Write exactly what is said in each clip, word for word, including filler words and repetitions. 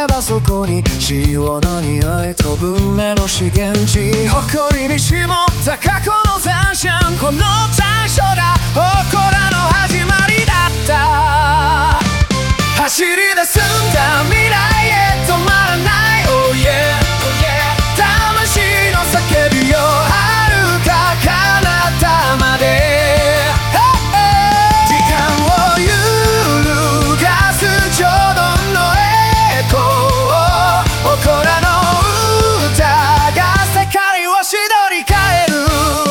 けばそこに潮の匂い飛ぶ目の資源地、誇りに絞った過去の残暑、この残暑が誇らの始まりだった。走り出すんだ未来へ止まらない、oh yeah, oh yeah、 魂の叫びよ遥か彼方まで、時間を揺るがすちょうどのエコー、誇らの歌が世界をしどり変える。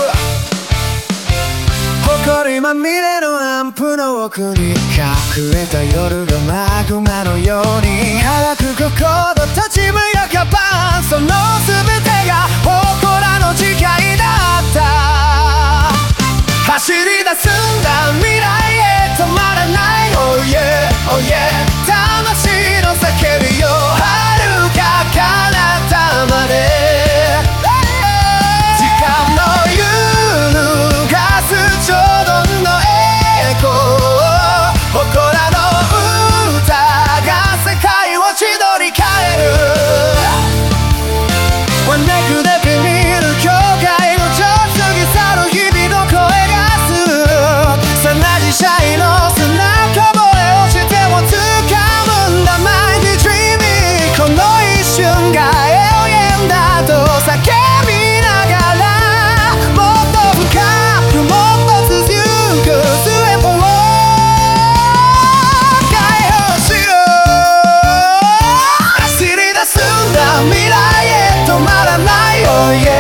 誇まみれのランプの奥に隠れた夜がマグマのように輝く心立ちむやかばん、その全てが誇らの誓いだった。走り出すんだ未来へ止まらない、oh yeah, oh yeah、 魂の叫びよ遥か彼方まで、時間の揺るがすちょうどのエコー、誇らの歌が世界を千鳥変える。わんねくでビニール境界のちょっ過ぎ去る日々の声がする。さなじシャイの背中こぼれ落ちても掴むんだ Mighty Dreaming、 この一瞬が永遠だと叫びながら、もっと深くもっと続く末っぽを走り出すんだ未来へ止まらない、oh yeah。